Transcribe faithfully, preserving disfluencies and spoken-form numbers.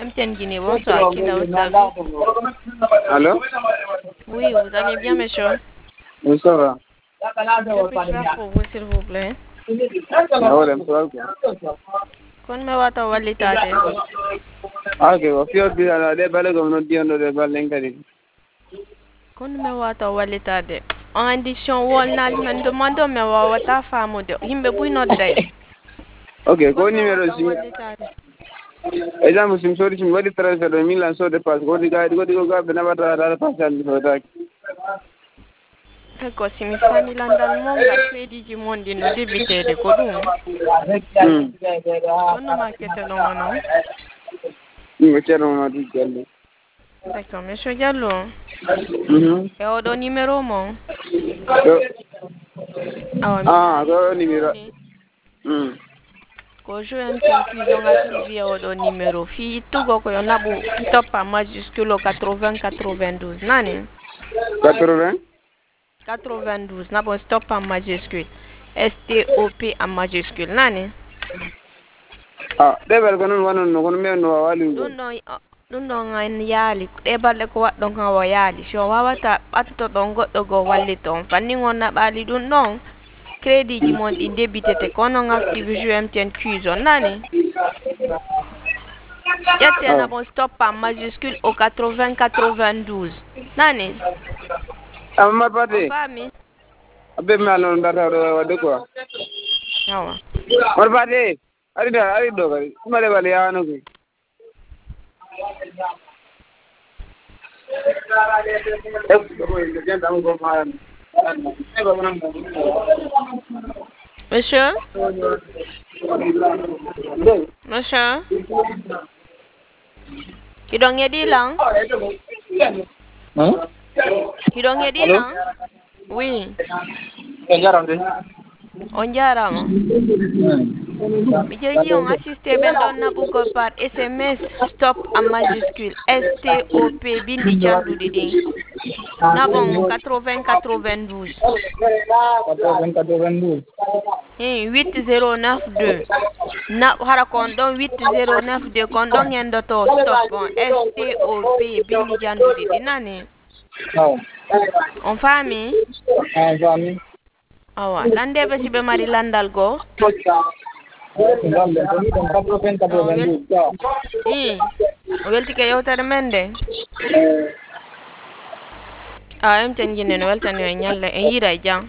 M T N Guinée, bonsoir, qui là au service? Allô? Oui, vous allez bien, monsieur? Oui, ça va. Que puis-je faire pour vous, s'il vous plaît? Ahora, en todo. Kon me wata walitade. Ah, que vos fío que la de vale como no entiendo de vale en cari. Kon me wata walitade. En addition, walnal men demando me wa wata famu de. Himbe buy nodday. Ok, Kon ko me numéro wata sim. walitade. Exemple sim sorry sim wadi transfer de mille en so de passe. Ko diga ko diga ga bena bata da passe al so tak. Eko simi fani landal monga credit ji mondi no debité de ko dum. Hmm. Kono ma kete longo non? Ni chero ma di jalle. D'accord, monsieur Diallo. Mhm. E odo numéro mo? Awa mi Ah, naali ko numéro numéro. ni. Hmm. Ko je M T N cuisine activé odo numéro. Fi tugo ko yonabu stop en majuscule quatre-vingts quatre-vingt-douze. Nani? quatre-vingts quatre-vingt-douze. Nabo stop en majuscule. S T O P en majuscule. Nani? Ah, de bel ko non wonon no kono men no wali ngo. Ɗum ɗon ɗum ɗon en yaali ɗe balɗe ko waɗɗon kan o yaali so wawata ɓatto ɗon goɗɗo goo wallita on fanni on naɓaali ɗum ɗon crédit ji mon ɗi débitete kono on active jeu M T N cuise on nani ƴettena bon stop en majuscule au quatre-vingts quatre-vingt-douze nani Amma on pate. faami Abe me alon data do wade ko. awa Mar pate. Ari da ari do gari. Male bale ya no ko. monsieur monsieur hiɗon heeɗi lan hiɗon heeɗi Hello? lan oui Enjarande. on jarama mi jeeyi on assisté ɓen ɗon naɓugol par S M S stop en majuscule S T O P bindi canduɗi ɗin nabon quatre-vingts quatre-vingt-douze quatre-vingts quatre-vingt-douze. hi huit zéro neuf deux na hara kon ɗon huit zéro neuf deux kon ɗon hendoto stop on S T O P bindi canduɗi ɗi nani Oh. on faami Ah, fami. awa landeɓe siɓe mari landal goo quatre-vingts quatre-vingt-douze. i o weltike yewtere men nde a M T N Guinée no weltani en ñalle en yiira e jam